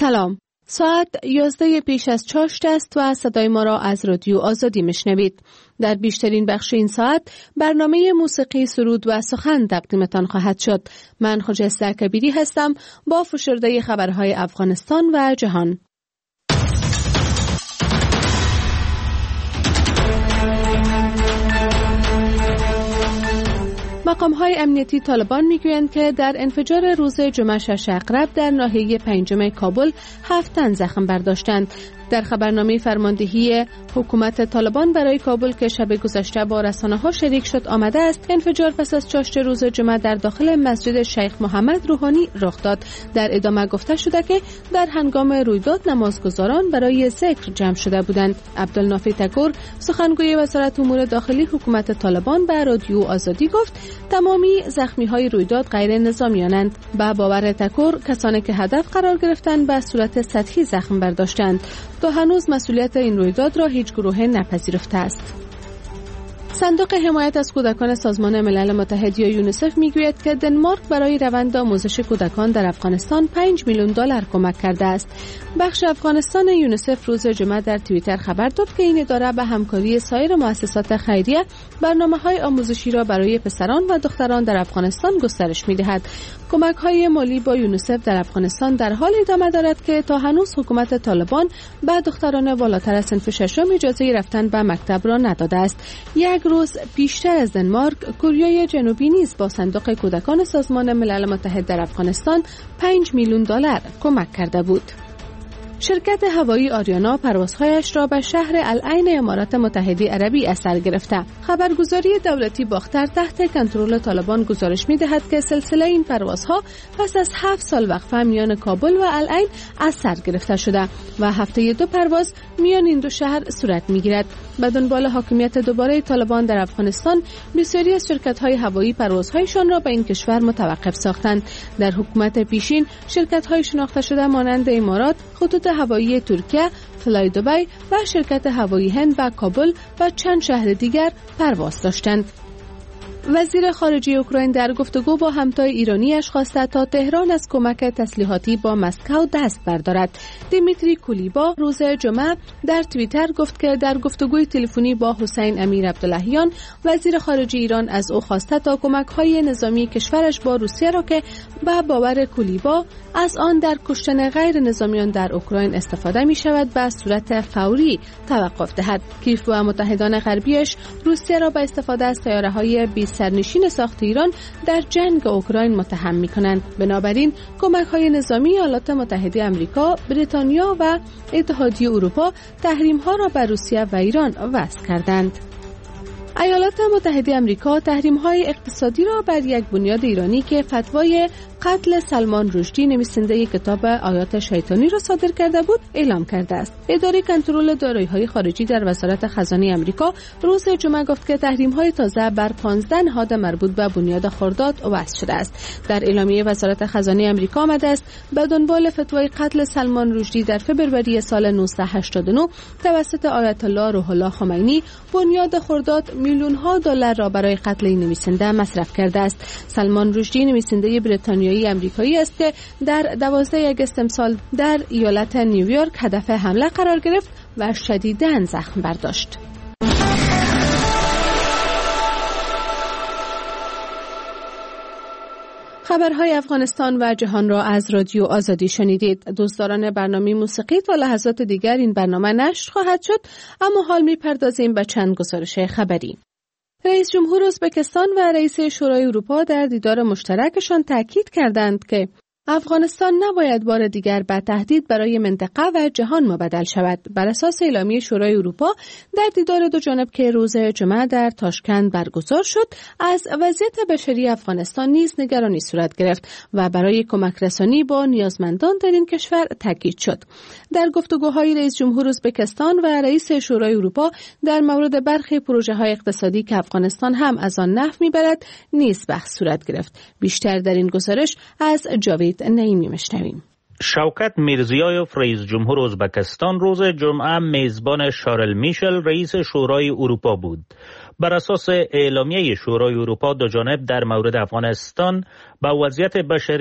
سلام. ساعت 11 پیش از چاشت است و صدای ما را از رادیو آزادی میشنوید. در بیشترین بخش این ساعت برنامه موسیقی، سرود و سخن تقدیمتان خواهد شد. من خجسته کبیری هستم با فشرده خبرهای افغانستان و جهان. مقام‌های امنیتی طالبان میگویند که در انفجار روز جمعه 6 اقرب در ناحیه پنجم کابل 7 تن زخم برداشتند. در خبرنامه فرماندهی حکومت طالبان برای کابل که شب گذشته با رسانه‌ها شریک شد آمده است، انفجار پس از چاشت روز جمعه در داخل مسجد شیخ محمد روحانی رخ داد. در ادامه گفته شده که در هنگام رویداد نمازگزاران برای ذکر جمع شده بودند. عبدالنافی تکور، سخنگوی وزارت امور داخلی حکومت طالبان، به رادیو آزادی گفت تمامی زخمی‌های رویداد غیر نظامیانند. به باور تکور، کسانی که هدف قرار گرفتند به صورت سطحی زخم برداشتند. تا هنوز مسئولیت این رویداد را هیچ گروه نپذیرفته است. صندوق حمایت از کودکان سازمان ملل متحد یا یونیسف میگوید که دنمارک برای روند آموزش کودکان در افغانستان 5 میلیون دلار کمک کرده است. بخش افغانستان یونیسف روز جمعه در توییتر خبر داد که این اداره به همکاری سایر مؤسسات خیریه برنامه‌های آموزشی را برای پسران و دختران در افغانستان گسترش می‌دهد. کمک‌های مالی با یونیسف در افغانستان در حال ادامه دارد که تا هنوز حکومت طالبان به دختران والاتر از صنف ششم اجازه رفتن به مکتب را نداده است. یک روز پیشتر از دنمارک، کره جنوبی نیز با صندوق کودکان سازمان ملل متحد در افغانستان 5 میلیون دلار کمک کرده بود. شرکت هوایی آریانا پروازهایش را به شهر العین امارات متحده عربی اثر گرفته. خبرگزاری دولتی باختر تحت کنترل طالبان گزارش می‌دهد که سلسله این پروازها پس از 7 سال وقفه میان کابل و العین اثر گرفته شده و هفته 2 پرواز میان این دو شهر صورت می‌گیرد. به دنبال حاکمیت دوباره طالبان در افغانستان، بسیاری از شرکت‌های هوایی پروازهایشان را به این کشور متوقف ساختند. در حکومت پیشین، شرکت‌های شناخته شده مانند امارات، خطوط هوایی ترکیه، فلای دبی و شرکت هوایی هند به کابل و چند شهر دیگر پرواز داشتند. وزیر خارجه اوکراین در گفتگو با همتای ایرانیش خواسته تا تهران از کمک تسلیحاتی با مسکو دست بردارد. دیمیتری کولیبا روز جمعه در توییتر گفت که در گفتگوی تلفنی با حسین امیر عبداللهیان، وزیر خارجه ایران از او خواسته تا کمک‌های نظامی کشورش با روسیه را که به باور کولیبا از آن در کشتن غیر نظامیان در اوکراین استفاده می شود به صورت فوری توقف دهد. کیف و متحدان غربیش روسیه را به استفاده از سیاره‌های بی سرنشین ساخت ایران در جنگ اوکراین متهم می‌کنند. بنابراین کمک‌های نظامی ایالات متحده آمریکا، بریتانیا و اتحادیه اروپا تحریم‌ها را بر روسیه و ایران وضع کردند. ایالات متحده آمریکا تحریم‌های اقتصادی را بر یک بنیاد ایرانی که فتوای قتل سلمان رشدی نویسنده کتاب آیات شیطانی را صادر کرده بود اعلام کرده است. اداره کنترل دارایی‌های خارجی در وزارت خزانه آمریکا روز جمعه گفت که تحریم‌های تازه بر 15 نهاد مربوط به بنیاد خرداد وضع شده است. در اعلامیه وزارت خزانه آمریکا آمده است به دنبال فتوای قتل سلمان رشدی در فوریه سال 1989 توسط آیت الله روح الله خمینی، بنیاد خرداد میلیون‌ها دلار را برای قتل این نویسنده مصرف کرده است. سلمان رشدی نویسنده بریتانیایی امریکایی است که در 12 آگوست امسال در ایالت نیویورک هدف حمله قرار گرفت و شدیداً زخم برداشت. خبرهای افغانستان و جهان را از رادیو آزادی شنیدید. دوستداران برنامه موسیقی، تا لحظات دیگر این برنامه نشر خواهد شد، اما حال می‌پردازیم به چند گزارش خبری. رئیس جمهور ازبکستان و رئیس شورای اروپا در دیدار مشترکشان تاکید کردند که افغانستان نباید بار دیگر به تهدید برای منطقه و جهان مبدل شود. بر اساس اعلامیه شورای اروپا در دیدار دو جانب که روز جمعه در تاشکند برگزار شد، از وضعیت بشری افغانستان نیز نگرانی صورت گرفت و برای کمک رسانی با نیازمندان در این کشور تاکید شد. در گفتگوهای رئیس جمهور ازبکستان و رئیس شورای اروپا در مورد برخی پروژه‌های اقتصادی که افغانستان هم از آن نفع می‌برد نیز بحث صورت گرفت. بیشتر در این گزارش از جاوید نعیمی میشنویم. شوکت میرزیایوف رئیس جمهور ازبکستان روز جمعه میزبان شارل میشل رئیس شورای اروپا بود. بر اساس اعلامیه شورای اروپا دو جانب در مورد افغانستان با وضعیت بشری،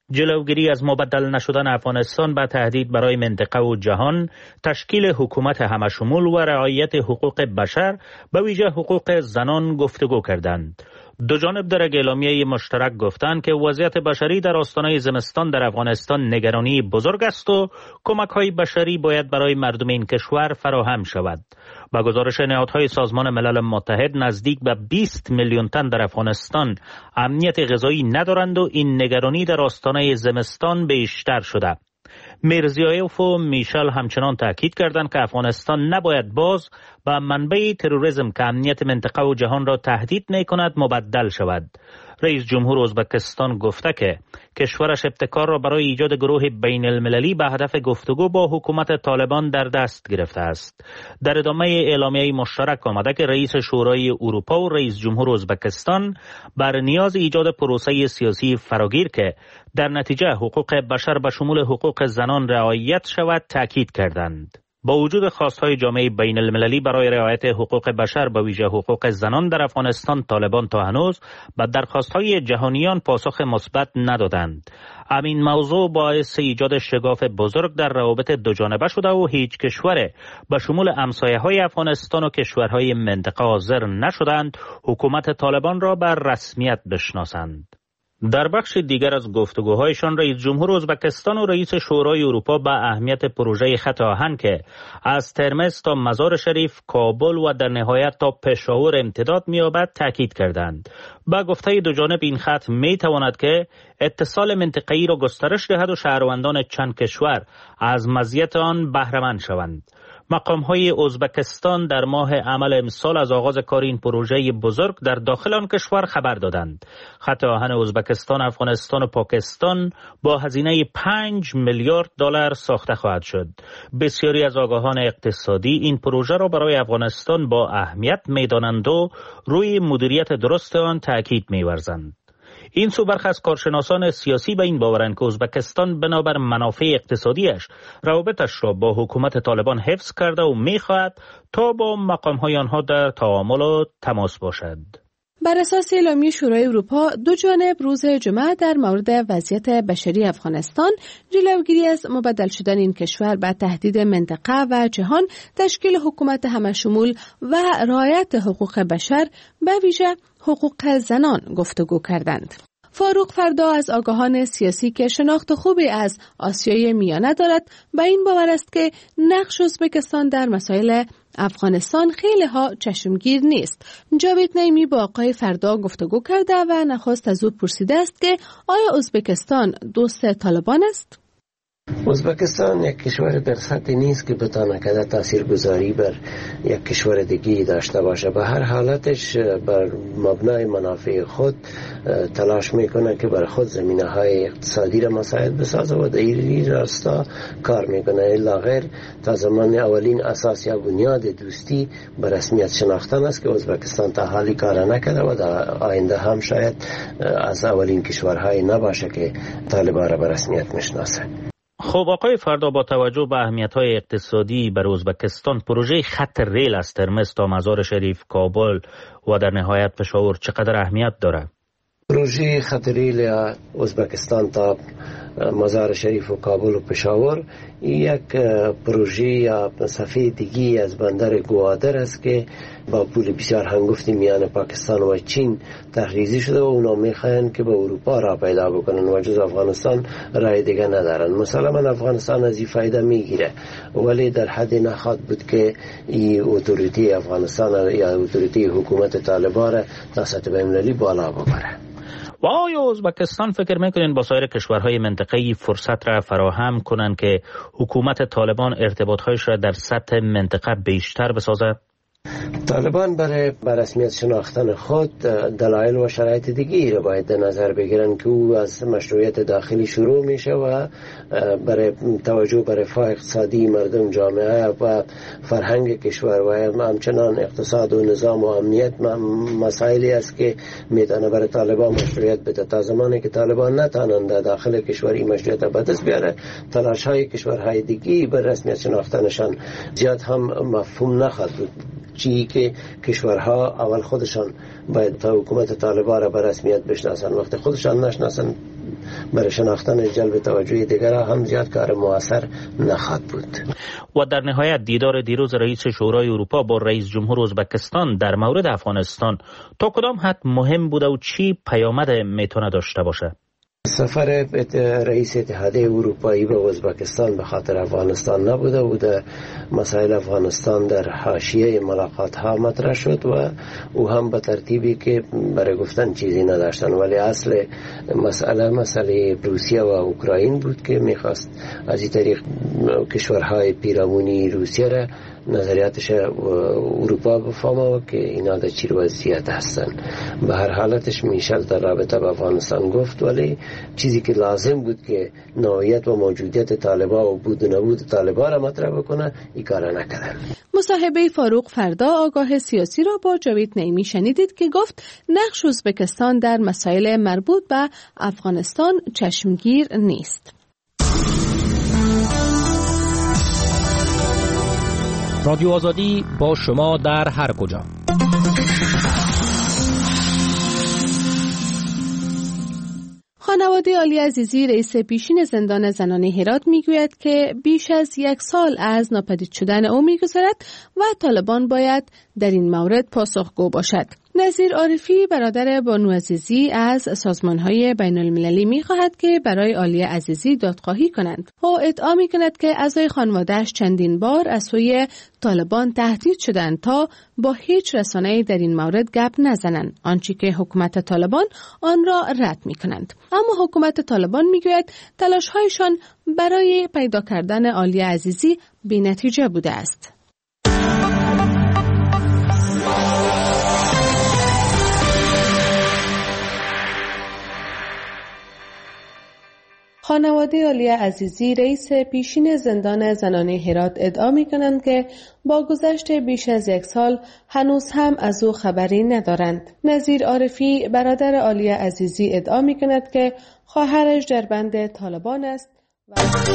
جلوگیری از مبدل نشدن افغانستان به تهدید برای منطقه و جهان، تشکیل حکومت همشمول و رعایت حقوق بشر به ویژه حقوق زنان گفتگو کردند. دو جانب در اعلامیه مشترک گفتند که وضعیت بشری در آستانه زمستان در افغانستان نگرانی بزرگ است و کمک‌های بشری باید برای مردم این کشور فراهم شود. با گزارش نهادهای سازمان ملل متحد نزدیک به 20 میلیون تن در افغانستان امنیت غذایی ندارند و این نگرانی در آستانه زمستان بیشتر شده. میرزیایوف و میشل همچنان تاکید کردند که افغانستان نباید باز به منبع تروریسم که امنیت منطقه و جهان را تهدید می‌کند مبدل شود. رئیس جمهور ازبکستان گفته که کشورش ابتکار را برای ایجاد گروه بین المللی به هدف گفتگو با حکومت طالبان در دست گرفته است. در ادامه اعلامیه مشترک آمده که رئیس شورای اروپا و رئیس جمهور ازبکستان بر نیاز ایجاد پروسه سیاسی فراگیر که در نتیجه حقوق بشر به شمول حقوق زنان رعایت شود تاکید کردند. با وجود خواستهای جامعه بین المللی برای رعایت حقوق بشر به ویژه حقوق زنان در افغانستان، طالبان تا هنوز به درخواستهای جهانیان پاسخ مثبت ندادند. همین موضوع باعث ایجاد شگاف بزرگ در روابط دو جانبه شده و هیچ کشور به شمول همسایه‌های افغانستان و کشورهای منطقه حاضر نشدند حکومت طالبان را بر رسمیت بشناسند. در بخش دیگر از گفتگوهایشان رئیس جمهور ازبکستان و رئیس شورای اروپا به اهمیت پروژه خط آهن که از ترمز تا مزار شریف، کابل و در نهایت تا پشاور امتداد می‌یابد تاکید کردند. با گفته دو جانب این خط می‌تواند که اتصال منطقه‌ای را گسترش دهد و شهروندان چند کشور از مزیت آن بهره‌مند شوند. مقام‌های ازبکستان در ماه عمل امسال از آغاز کار این پروژه بزرگ در داخل آن کشور خبر دادند. خط آهن ازبکستان، افغانستان و پاکستان با هزینه 5 میلیارد دلار ساخته خواهد شد. بسیاری از آگاهان اقتصادی این پروژه را برای افغانستان با اهمیت می‌دانند و روی مدیریت درست آن تاکید می‌ورزند. این سو برخی از کارشناسان سیاسی به این باورند که ازبکستان بنابر منافع اقتصادیش روابطش را با حکومت طالبان حفظ کرده و می‌خواهد تا با مقام‌های آنها در تعامل و تماس باشد. بر اساس اعلامیه شورای اروپا، دو جانب روز جمعه در مورد وضعیت بشری افغانستان، جلوگیری از مبدل شدن این کشور به تهدید منطقه و جهان، تشکیل حکومت همشمول و رعایت حقوق بشر به ویژه حقوق زنان گفتگو کردند. فاروق فردا از آگاهان سیاسی که شناخت خوبی از آسیای میانه دارد به این باور است که نقش ازبکستان در مسائل افغانستان خیلی ها چشمگیر نیست. جاوید نعیمی با آقای فردا گفتگو کرده و نخست از او پرسیده است که آیا ازبکستان دوست طالبان است؟ ازبکستان یک کشور در سطحی نیست که بتانه که تاثیرگذاری بر یک کشور دیگه داشته باشه. به هر حالتش بر مبنای منافع خود تلاش میکنه که بر خود زمینه‌های اقتصادی را مساعد بسازه و در این راستا کار میکنه. الا غیر تا زمان اولین اساس یا بنیاد دوستی به رسمیت شناختن است که ازبکستان تا حالی کار نکرده و در آینده هم شاید از اولین کشورهای نباشه که طالبان را به رسمیت میشناسه. خب آقای فردا، با توجه به اهمیت‌های اقتصادی بر ازبکستان، پروژه خط ریل از ترمز تا مزار شریف، کابل و در نهایت پشاور چقدر اهمیت داره؟ پروژه خط ریل ازبکستان تا مزار شریف و کابل و پشاور یک پروژه یا صفحه دیگی از بندر گوادر است که با پول بسیار هنگفتی میان پاکستان و چین تحریزی شده و اونا میخواین که به اروپا را پیدا بکنن و جز افغانستان رای دیگه ندارن. مسلما افغانستان از این فایده میگیره ولی در حد نخواد بود که این اتوریتی افغانستان یا اتوریتی حکومت طالبان را تا سطح بین‌المللی بالا ببره. و آیا ازبکستان فکر میکنین با سایر کشورهای منطقه‌ای فرصت را فراهم کنن که حکومت طالبان ارتباطهایش را در سطح منطقه بیشتر بسازه؟ طالبان برای رسمیت شناختن خود دلایل و شرایط دیگی را باید در نظر بگیرن که او از مشروعیت داخلی شروع میشه و برای توجه به رفاه اقتصادی مردم، جامعه و فرهنگ کشور و همچنان اقتصاد و نظام و امنیت مسائلی است که میتونه برای طالبان مشروعیت بده. تا زمانی که طالبان نتانند در داخل کشور این مشروعیت به دست بیاره، تلاش های کشورهای دیگی بر رسمیت شناختنشان زیاد هم مفهوم نخواهد بود. چی که کشورها اول خودشان باید تا حکومت طالبان را به رسمیت بشناسن. وقتی خودشان نشناسن برای شناختن جلب توجه دیگران هم زیاد کار موثر نخواهد بود. و در نهایت دیدار دیروز رئیس شورای اروپا با رئیس جمهور ازبکستان در مورد افغانستان تا کدام حد مهم بوده و چی پیامد میتونه داشته باشه؟ سفر رئیس اتحادیه اروپایی به ازبکستان به خاطر افغانستان نبوده و در مسائل افغانستان در حاشیه ملاقات ها مطرح شد و او هم به ترتیبی که برای گفتن چیزی نداشتن، ولی اصل مسئله روسیه و اوکراین بود که میخواست از این طریق کشورهای پیرامونی روسیه را نظریاتش اروپا بفهمه و که اینا در چی وضعیت هستن. به هر حالتش میشل در رابطه با افغانستان گفت، ولی چیزی که لازم بود که نوعیت و موجودیت طالبان و بود و نبود طالبان را مطرح بکنه این کار نکردن. مصاحبه فاروق فردا آگاه سیاسی را با جاوید نعیمی شنیدید که گفت نقش ازبکستان در مسائل مربوط به افغانستان چشمگیر نیست. رادیو آزادی با شما در هر کجا. خانواده علی عزیزی رئیس پیشین زندان زنان هرات میگوید که بیش از 1 سال از ناپدید شدن او میگذرد و طالبان باید در این مورد پاسخگو باشد. نظیر عارفی برادر بانو عزیزی از سازمان‌های بین‌المللی می‌خواهد که برای علی عزیزی دادخواهی کنند. او ادعا می‌کند که اعضای خانواده‌اش چندین بار از سوی طالبان تهدید شدند تا با هیچ رسانه‌ای در این مورد گپ نزنند، آنچه که حکومت طالبان آن را رد می‌کنند. اما حکومت طالبان می‌گوید تلاش‌هایشان برای پیدا کردن علی عزیزی بی‌نتیجه بوده است. خانواده علی عزیزی رئیس پیشین زندان زنان هرات ادعا می‌کنند که با گذشت بیش از 1 سال هنوز هم از او خبری ندارند. نظیر عارفی برادر علی عزیزی ادعا می‌کند که خواهرش در بند طالبان است و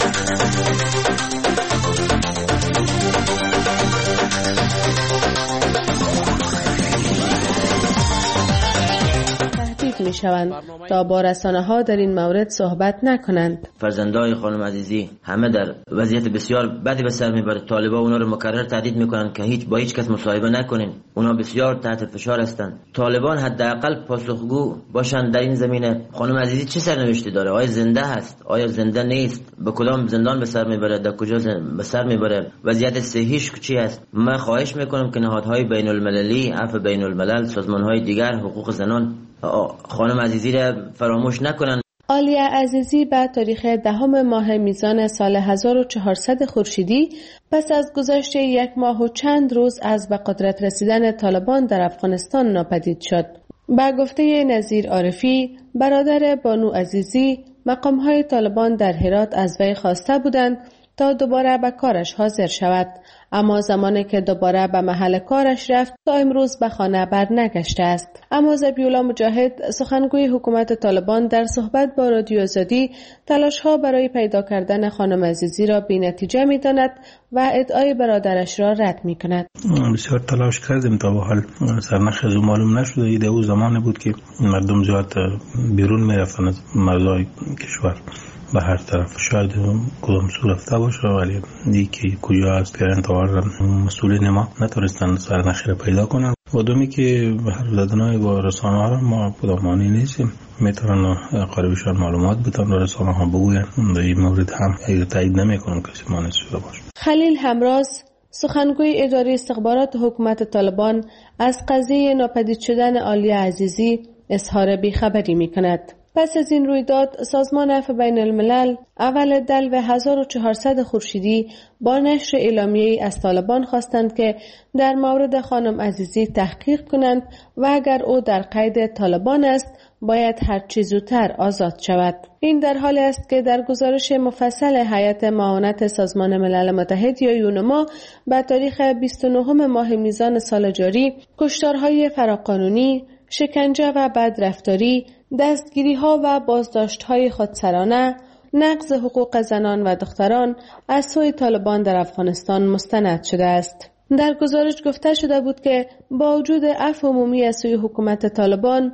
میشوند تا با رسانه‌ها در این مورد صحبت نکنند. فرزندای خانم عزیزی همه در وضعیت بسیار بدی به سر میبرند. طالبان اونا رو مکرر تهدید میکنند که با هیچ کس مصاحبه نکنین. اونا بسیار تحت فشار هستند. طالبان حداقل پاسخگو باشند در این زمینه. خانم عزیزی چه سرنوشتی داره؟ آیا زنده هست؟ آیا زنده نیست؟ به کدام زندان به سر میبره؟ در کجا به سر میبره؟ وضعیت صحیش چی است؟ من خواهش میکنم که نهادهای بین‌المللی، عفو بین‌الملل، سازمان‌های دیگر حقوق زنان خانم عزیزی را فراموش نکنند. علی عزیزی بعد تاریخ 10 ماه میزان سال 1400 خورشیدی پس از گذشت 1 ماه و چند روز از به قدرت رسیدن طالبان در افغانستان ناپدید شد. با گفته نظیر عارفی برادر بانو عزیزی مقام‌های طالبان در هرات از وی خواسته بودند تا دوباره به کارش حاضر شود، اما زمانی که دوباره به محل کارش رفت تا امروز به خانه بر نگشته است. اما ذبیح‌الله مجاهد سخنگوی حکومت طالبان در صحبت با رادیو آزادی تلاش‌ها برای پیدا کردن خانم عزیزی را بی‌نتیجه می‌داند و ادعای برادرش را رد می‌کند. بسیار تلاش کردیم تا به حال سرنخ از معلوم نشده. ایده او زمانی بود که مردم زیاد بیرون می‌رفتن از مرزهای کشور به هر طرف، شاید کدام سو رفته باشه، ولی دیگه کجا است که انتظار مسئولین ما نتونستن سرنخی را پیدا کنن. و دومی که حرف زدنهای با رسانه ها را ما خودمانی نیستیم، میتونن قریبشان معلومات بدن و رسانه ها بگوین. در این مورد هم تایید نمیکنم کسی مانع شده باشه. خلیل همراز سخنگوی اداره استخبارات حکومت طالبان از قضیه ناپدید شدن علی عزیزی اظهار بیخبری میکند. پس از این رویداد سازمان عفو بین‌الملل اول دلو 1400 خورشیدی با نشر اعلامیه‌ای از طالبان خواستند که در مورد خانم عزیزی تحقیق کنند و اگر او در قید طالبان است باید هر چه زودتر آزاد شود. این در حالی است که در گزارش مفصل هیئت معاونت سازمان ملل متحد یا یونما به تاریخ 29 ماه میزان سال جاری کشتارهای فراقانونی، شکنجه و بدرفتاری، دستگیری‌ها و بازداشت‌های خودسرانه، نقض حقوق زنان و دختران از سوی طالبان در افغانستان مستند شده است. در گزارش گفته شده بود که با وجود عفو عمومی از سوی حکومت طالبان،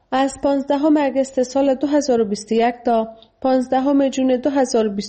از 15 اگست سال 2021 تا 15 جون 2022